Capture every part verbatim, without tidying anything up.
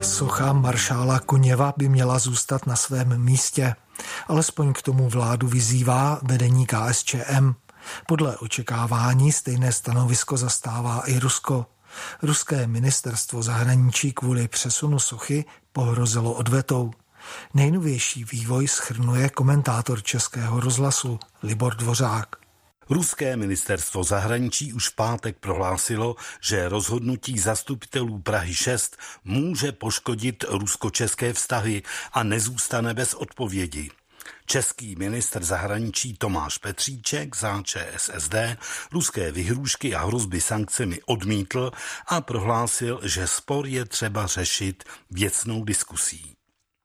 Socha maršála Koněva by měla zůstat na svém místě. Alespoň k tomu vládu vyzývá vedení K S Č M. Podle očekávání stejné stanovisko zastává i Rusko. Ruské ministerstvo zahraničí kvůli přesunu sochy pohrozilo odvetou. Nejnovější vývoj shrnuje komentátor Českého rozhlasu Libor Dvořák. Ruské ministerstvo zahraničí už v pátek prohlásilo, že rozhodnutí zastupitelů Prahy šest může poškodit rusko-české vztahy a nezůstane bez odpovědi. Český ministr zahraničí Tomáš Petříček za Č S S D ruské vyhrůžky a hrozby sankcemi odmítl a prohlásil, že spor je třeba řešit věcnou diskusí.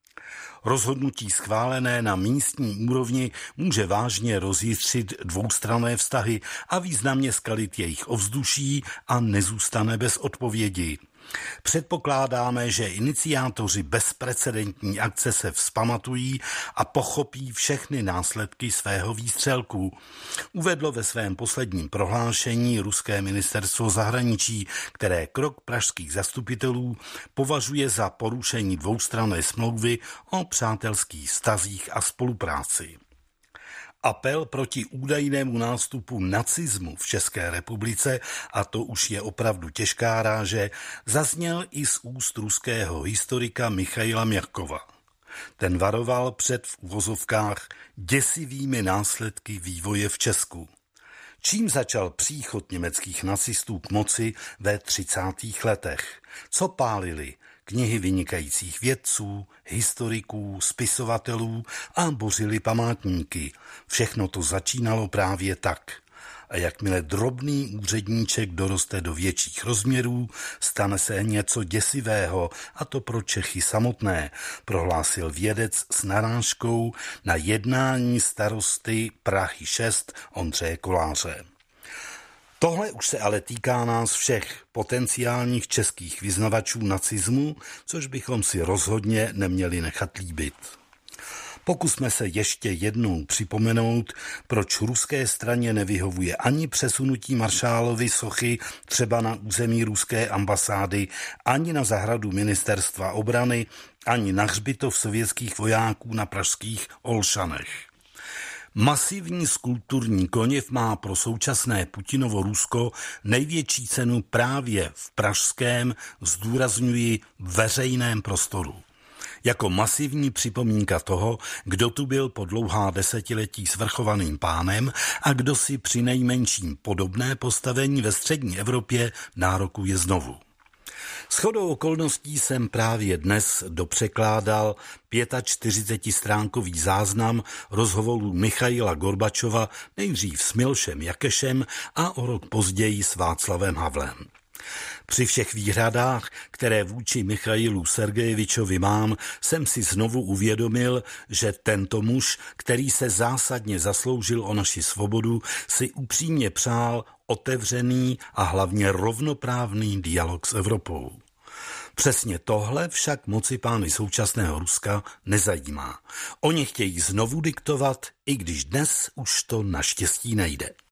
Rozhodnutí schválené na místní úrovni může vážně rozjistřit dvoustranné vztahy a významně skalit jejich ovzduší a nezůstane bez odpovědi. Předpokládáme, že iniciátoři bezprecedentní akce se vzpamatují a pochopí všechny následky svého výstřelku, uvedlo ve svém posledním prohlášení ruské ministerstvo zahraničí, které krok pražských zastupitelů považuje za porušení dvoustranné smlouvy o přátelských vztazích a spolupráci. Apel proti údajnému nástupu nacismu v České republice, a to už je opravdu těžká ráže, zazněl i z úst ruského historika Michaila Mjachkova. Ten varoval před v uvozovkách děsivými následky vývoje v Česku. Čím začal příchod německých nacistů k moci ve třicátých letech? Co pálili? Knihy vynikajících vědců, historiků, spisovatelů a bořili památníky. Všechno to začínalo právě tak. A jakmile drobný úředníček doroste do větších rozměrů, stane se něco děsivého, a to pro Čechy samotné, prohlásil vědec s narážkou na jednání starosty Prahy šest Ondřeje Koláře. Tohle už se ale týká nás všech potenciálních českých vyznavačů nacismu, což bychom si rozhodně neměli nechat líbit. Pokusme se ještě jednou připomenout, proč ruské straně nevyhovuje ani přesunutí maršálovy sochy třeba na území ruské ambasády, ani na zahradu ministerstva obrany, ani na hřbitov sovětských vojáků na pražských Olšanech. Masivní skulpturní Koněv má pro současné Putinovo Rusko největší cenu právě v pražském, zdůrazňuji, veřejném prostoru. Jako masivní připomínka toho, kdo tu byl po dlouhá desetiletí svrchovaným pánem a kdo si při nejmenším podobné postavení ve střední Evropě nárokuje znovu. Shodou okolností jsem právě dnes dopřekládal čtyřicetistránkový záznam rozhovoru Michaila Gorbačova nejdřív s Milšem Jakešem a o rok později s Václavem Havlem. Při všech výhradách, které vůči Michailu Sergejevičovi mám, jsem si znovu uvědomil, že tento muž, který se zásadně zasloužil o naši svobodu, si upřímně přál otevřený a hlavně rovnoprávný dialog s Evropou. Přesně tohle však mocipány současného Ruska nezajímá. Oni chtějí znovu diktovat, i když dnes už to naštěstí nejde.